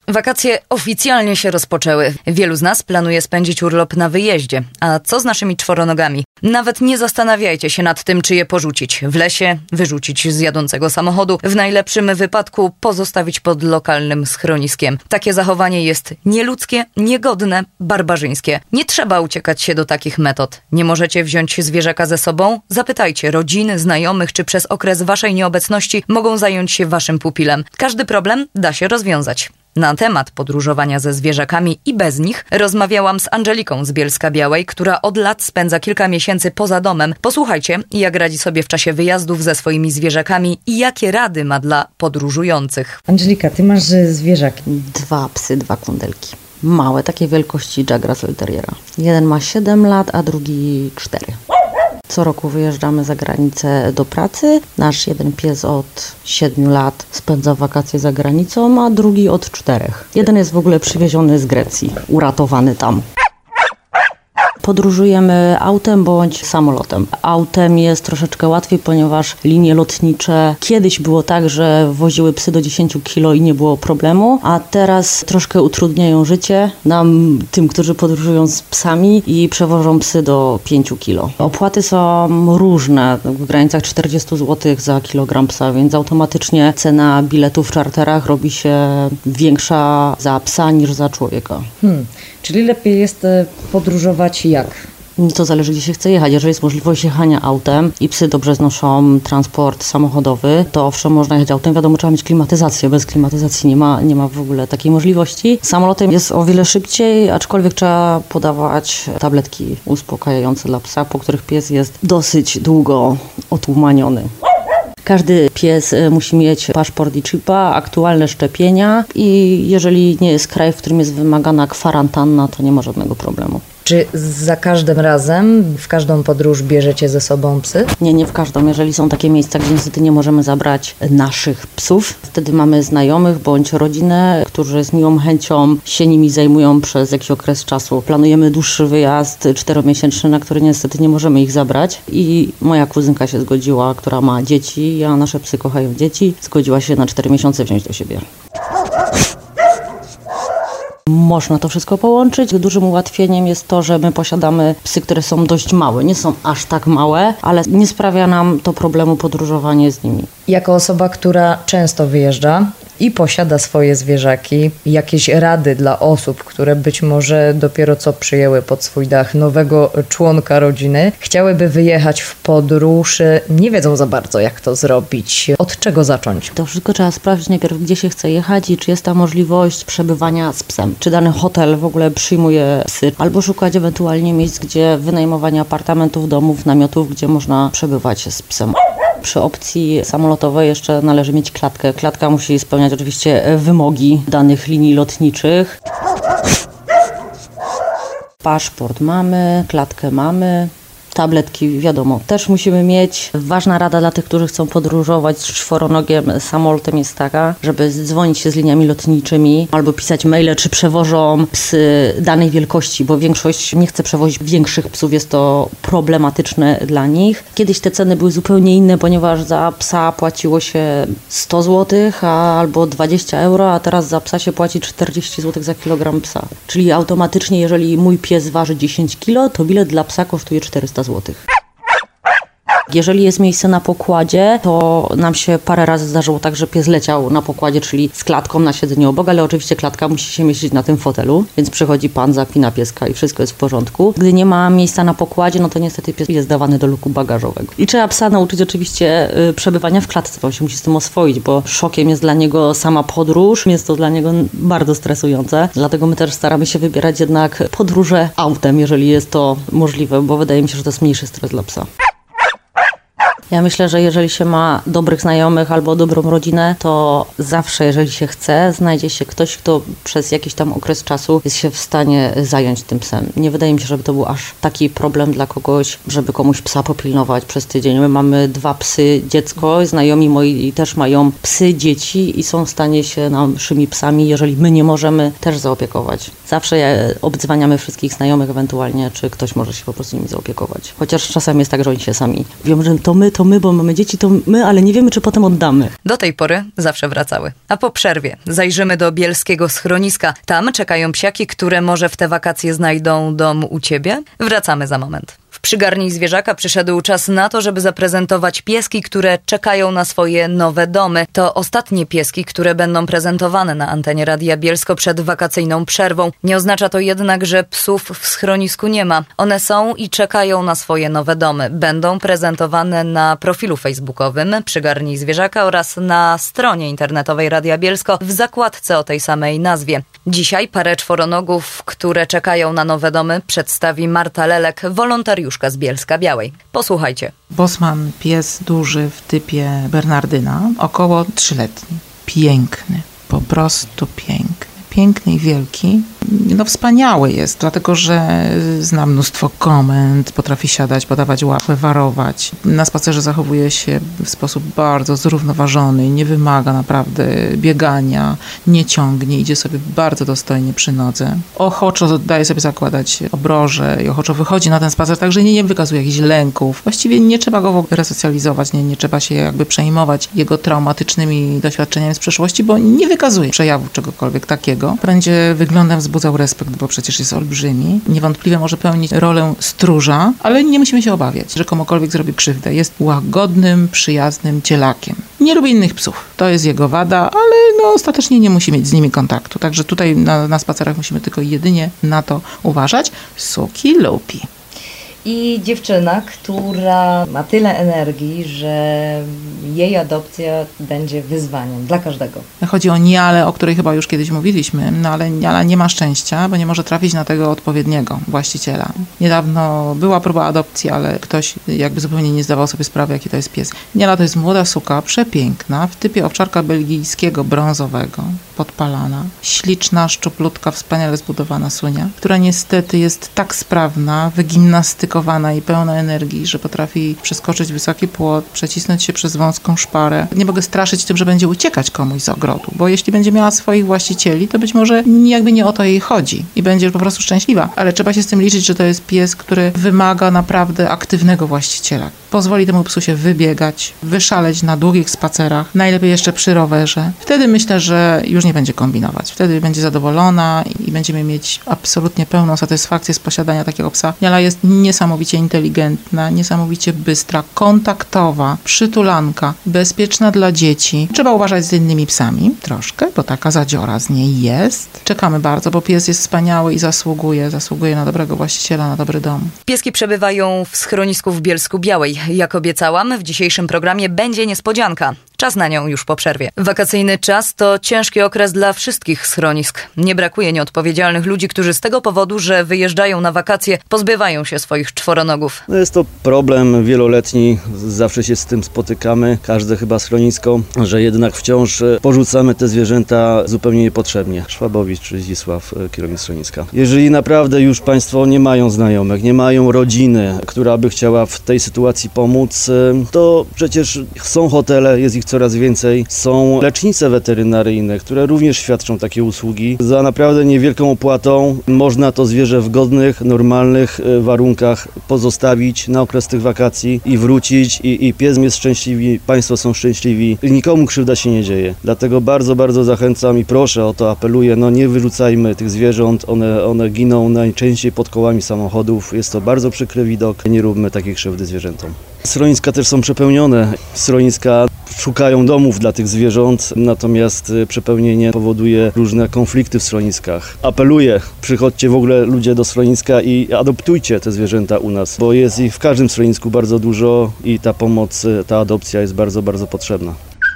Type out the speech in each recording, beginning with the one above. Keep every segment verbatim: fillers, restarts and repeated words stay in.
Wakacje oficjalnie się rozpoczęły. Wielu z nas planuje spędzić urlop na wyjeździe. A co z naszymi czworonogami? Nawet nie zastanawiajcie się nad tym, czy je porzucić w lesie, wyrzucić z jadącego samochodu, w najlepszym wypadku pozostawić pod lokalnym schroniskiem. Takie zachowanie jest nieludzkie, niegodne, barbarzyńskie. Nie trzeba uciekać się do takich metod. Nie możecie wziąć zwierzaka ze sobą? Zapytajcie rodziny, znajomych, czy przez okres waszej nieobecności mogą zająć się waszym pupilem. Każdy problem da się rozwiązać. Na temat podróżowania ze zwierzakami i bez nich rozmawiałam z Angeliką z Bielska-Białej, która od lat spędza kilka miesięcy poza domem. Posłuchajcie, jak radzi sobie w czasie wyjazdów ze swoimi zwierzakami i jakie rady ma dla podróżujących. Angelika, ty masz zwierzaki. Dwa psy, dwa kundelki. Małe, takiej wielkości Jack Russell Terriera. Jeden ma siedem lat, a drugi cztery. Co roku wyjeżdżamy za granicę do pracy. Nasz jeden pies od siedmiu lat spędza wakacje za granicą, a drugi od czterech. Jeden jest w ogóle przywieziony z Grecji, uratowany tam. Podróżujemy autem bądź samolotem. Autem jest troszeczkę łatwiej, ponieważ linie lotnicze kiedyś było tak, że woziły psy do dziesięciu kilo i nie było problemu, a teraz troszkę utrudniają życie nam, tym, którzy podróżują z psami i przewożą psy do pięciu kilo. Opłaty są różne, w granicach czterdzieści złotych za kilogram psa, więc automatycznie cena biletu w czarterach robi się większa za psa niż za człowieka. Hmm. Czyli lepiej jest podróżować jak? To zależy, gdzie się chce jechać. Jeżeli jest możliwość jechania autem i psy dobrze znoszą transport samochodowy, to owszem, można jechać autem. Wiadomo, trzeba mieć klimatyzację. Bez klimatyzacji nie ma, nie ma w ogóle takiej możliwości. Samolotem jest o wiele szybciej, aczkolwiek trzeba podawać tabletki uspokajające dla psa, po których pies jest dosyć długo otłumaniony. Każdy pies musi mieć paszport i chipa, aktualne szczepienia i jeżeli nie jest kraj, w którym jest wymagana kwarantanna, to nie ma żadnego problemu. Czy za każdym razem, w każdą podróż bierzecie ze sobą psy? Nie, nie w każdą. Jeżeli są takie miejsca, gdzie niestety nie możemy zabrać naszych psów, wtedy mamy znajomych bądź rodzinę, którzy z miłą chęcią się nimi zajmują przez jakiś okres czasu. Planujemy dłuższy wyjazd czteromiesięczny, na który niestety nie możemy ich zabrać i moja kuzynka się zgodziła, która ma dzieci, a nasze psy kochają dzieci, zgodziła się na cztery miesiące wziąć do siebie. Można to wszystko połączyć. Dużym ułatwieniem jest to, że my posiadamy psy, które są dość małe. Nie są aż tak małe, ale nie sprawia nam to problemu podróżowanie z nimi. Jako osoba, która często wyjeżdża i posiada swoje zwierzaki, jakieś rady dla osób, które być może dopiero co przyjęły pod swój dach nowego członka rodziny, chciałyby wyjechać w podróż, nie wiedzą za bardzo, jak to zrobić. Od czego zacząć? To wszystko trzeba sprawdzić najpierw, gdzie się chce jechać i czy jest ta możliwość przebywania z psem. Czy dany hotel w ogóle przyjmuje psy, albo szukać ewentualnie miejsc, gdzie wynajmowanie apartamentów, domów, namiotów, gdzie można przebywać z psem. Przy opcji samolotowej jeszcze należy mieć klatkę. Klatka musi spełniać oczywiście wymogi danych linii lotniczych. Paszport mamy, klatkę mamy. Tabletki, wiadomo, też musimy mieć. Ważna rada dla tych, którzy chcą podróżować z czworonogiem samolotem jest taka, żeby dzwonić się z liniami lotniczymi albo pisać maile, czy przewożą psy danej wielkości, bo większość nie chce przewozić większych psów, jest to problematyczne dla nich. Kiedyś te ceny były zupełnie inne, ponieważ za psa płaciło się sto złotych albo dwadzieścia euro, a teraz za psa się płaci czterdzieści złotych za kilogram psa. Czyli automatycznie, jeżeli mój pies waży dziesięć kilo, to bilet dla psa kosztuje czterysta złotych. Jeżeli jest miejsce na pokładzie, to nam się parę razy zdarzyło tak, że pies leciał na pokładzie, czyli z klatką na siedzeniu obok, ale oczywiście klatka musi się mieścić na tym fotelu, więc przychodzi pan, zapina pieska i wszystko jest w porządku. Gdy nie ma miejsca na pokładzie, no to niestety pies jest dawany do luku bagażowego. I trzeba psa nauczyć oczywiście y, przebywania w klatce, bo on się musi z tym oswoić, bo szokiem jest dla niego sama podróż, jest to dla niego bardzo stresujące. Dlatego my też staramy się wybierać jednak podróże autem, jeżeli jest to możliwe, bo wydaje mi się, że to jest mniejszy stres dla psa. Ja myślę, że jeżeli się ma dobrych znajomych albo dobrą rodzinę, to zawsze, jeżeli się chce, znajdzie się ktoś, kto przez jakiś tam okres czasu jest się w stanie zająć tym psem. Nie wydaje mi się, żeby to był aż taki problem dla kogoś, żeby komuś psa popilnować przez tydzień. My mamy dwa psy, dziecko, znajomi moi też mają psy, dzieci i są w stanie się naszymi psami, jeżeli my nie możemy, też zaopiekować. Zawsze obdzwaniamy wszystkich znajomych ewentualnie, czy ktoś może się po prostu nimi zaopiekować. Chociaż czasem jest tak, że oni się sami mówią, że to my, to to my, bo mamy dzieci, to my, ale nie wiemy, czy potem oddamy. Do tej pory zawsze wracały. A po przerwie zajrzymy do bielskiego schroniska. Tam czekają psiaki, które może w te wakacje znajdą dom u ciebie. Wracamy za moment. W Przygarnij Zwierzaka przyszedł czas na to, żeby zaprezentować pieski, które czekają na swoje nowe domy. To ostatnie pieski, które będą prezentowane na antenie Radia Bielsko przed wakacyjną przerwą. Nie oznacza to jednak, że psów w schronisku nie ma. One są i czekają na swoje nowe domy. Będą prezentowane na profilu facebookowym Przygarnij Zwierzaka oraz na stronie internetowej Radia Bielsko w zakładce o tej samej nazwie. Dzisiaj parę czworonogów, które czekają na nowe domy, przedstawi Marta Lelek, wolontariuszka z Bielska Białej. Posłuchajcie. Bosman, pies duży w typie Bernardyna, około trzyletni. Piękny, po prostu piękny. Piękny i wielki. No wspaniały jest, dlatego że zna mnóstwo komend, potrafi siadać, podawać łapę, warować. Na spacerze zachowuje się w sposób bardzo zrównoważony, nie wymaga naprawdę biegania, nie ciągnie, idzie sobie bardzo dostojnie przy nodze. Ochoczo daje sobie zakładać obroże i ochoczo wychodzi na ten spacer, także nie, nie wykazuje jakichś lęków. Właściwie nie trzeba go w ogóle resocjalizować, nie, nie trzeba się jakby przejmować jego traumatycznymi doświadczeniami z przeszłości, bo nie wykazuje przejawu czegokolwiek takiego. Będzie wyglądem wzbudzał respekt, bo przecież jest olbrzymi. Niewątpliwie może pełnić rolę stróża, ale nie musimy się obawiać, że komukolwiek zrobi krzywdę. Jest łagodnym, przyjaznym cielakiem. Nie lubi innych psów. To jest jego wada, ale no ostatecznie nie musi mieć z nimi kontaktu. Także tutaj na, na spacerach musimy tylko jedynie na to uważać. Suki lubi. I dziewczyna, która ma tyle energii, że jej adopcja będzie wyzwaniem dla każdego. Chodzi o Nialę, o której chyba już kiedyś mówiliśmy, no ale Niala nie ma szczęścia, bo nie może trafić na tego odpowiedniego właściciela. Niedawno była próba adopcji, ale ktoś jakby zupełnie nie zdawał sobie sprawy, jaki to jest pies. Niala to jest młoda suka, przepiękna, w typie owczarka belgijskiego, brązowego, podpalana. Śliczna, szczuplutka, wspaniale zbudowana sunia, która niestety jest tak sprawna, wygimnastykowana i pełna energii, że potrafi przeskoczyć wysoki płot, przecisnąć się przez wąską szparę. Nie mogę straszyć tym, że będzie uciekać komuś z ogrodu, bo jeśli będzie miała swoich właścicieli, to być może jakby nie o to jej chodzi i będzie po prostu szczęśliwa. Ale trzeba się z tym liczyć, że to jest pies, który wymaga naprawdę aktywnego właściciela. Pozwoli temu psu się wybiegać, wyszaleć na długich spacerach, najlepiej jeszcze przy rowerze. Wtedy myślę, że już nie będzie kombinować. Wtedy będzie zadowolona i będziemy mieć absolutnie pełną satysfakcję z posiadania takiego psa. Niala jest niesamowicie inteligentna, niesamowicie bystra, kontaktowa, przytulanka, bezpieczna dla dzieci. Trzeba uważać z innymi psami troszkę, bo taka zadziora z niej jest. Czekamy bardzo, bo pies jest wspaniały i zasługuje, zasługuje na dobrego właściciela, na dobry dom. Pieski przebywają w schronisku w Bielsku Białej. Jak obiecałam, w dzisiejszym programie będzie niespodzianka. Czas na nią już po przerwie. Wakacyjny czas to ciężki okres dla wszystkich schronisk. Nie brakuje nieodpowiedzialnych ludzi, którzy z tego powodu, że wyjeżdżają na wakacje, pozbywają się swoich czworonogów. No jest to problem wieloletni, zawsze się z tym spotykamy, każde chyba schronisko, że jednak wciąż porzucamy te zwierzęta zupełnie niepotrzebnie. Szwabowicz czy Zdzisław, kierownik schroniska. Jeżeli naprawdę już Państwo nie mają znajomych, nie mają rodziny, która by chciała w tej sytuacji pomóc, to przecież są hotele, jest ich coraz więcej. Są lecznice weterynaryjne, które również świadczą takie usługi. Za naprawdę niewielką opłatą można to zwierzę w godnych, normalnych warunkach pozostawić na okres tych wakacji i wrócić i, i pies jest szczęśliwy, Państwo są szczęśliwi i nikomu krzywda się nie dzieje. Dlatego bardzo, bardzo zachęcam i proszę o to, apeluję, no nie wyrzucajmy tych zwierząt, one, one giną najczęściej pod kołami samochodów. Jest to bardzo przykry widok, nie róbmy takiej krzywdy zwierzętom. Schroniska też są przepełnione. Schroniska szukają domów dla tych zwierząt, natomiast przepełnienie powoduje różne konflikty w schroniskach. Apeluję, przychodźcie w ogóle ludzie do schroniska i adoptujcie te zwierzęta u nas, bo jest ich w każdym schronisku bardzo dużo i ta pomoc, ta adopcja jest bardzo, bardzo potrzebna.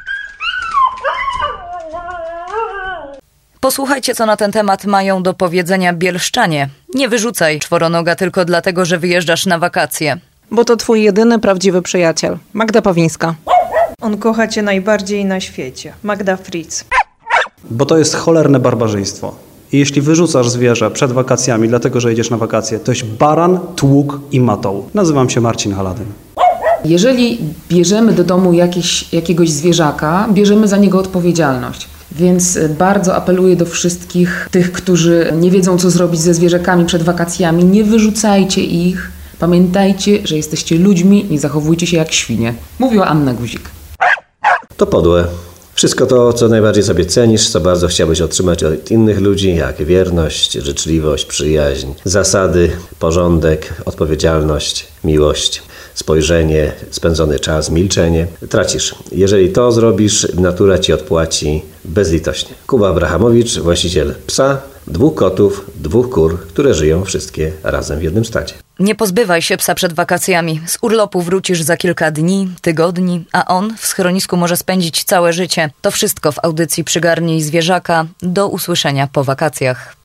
Posłuchajcie, co na ten temat mają do powiedzenia bielszczanie. Nie wyrzucaj czworonoga tylko dlatego, że wyjeżdżasz na wakacje. Bo to twój jedyny prawdziwy przyjaciel. Magda Pawlińska. On kocha cię najbardziej na świecie. Magda Fritz. Bo to jest cholerne barbarzyństwo. I jeśli wyrzucasz zwierzę przed wakacjami, dlatego że jedziesz na wakacje, to jest baran, tłuk i matoł. Nazywam się Marcin Haladyn. Jeżeli bierzemy do domu jakiś, jakiegoś zwierzaka, bierzemy za niego odpowiedzialność. Więc bardzo apeluję do wszystkich tych, którzy nie wiedzą, co zrobić ze zwierzakami przed wakacjami. Nie wyrzucajcie ich, Pamiętajcie, że jesteście ludźmi, nie zachowujcie się jak świnie. Mówiła Anna Guzik. To podłe. Wszystko to, co najbardziej sobie cenisz, co bardzo chciałbyś otrzymać od innych ludzi, jak wierność, życzliwość, przyjaźń, zasady, porządek, odpowiedzialność, miłość, spojrzenie, spędzony czas, milczenie, tracisz. Jeżeli to zrobisz, natura ci odpłaci bezlitośnie. Kuba Abrahamowicz, właściciel psa, dwóch kotów, dwóch kur, które żyją wszystkie razem w jednym stadzie. Nie pozbywaj się psa przed wakacjami. Z urlopu wrócisz za kilka dni, tygodni, a on w schronisku może spędzić całe życie. To wszystko w audycji Przygarnij zwierzaka. Do usłyszenia po wakacjach.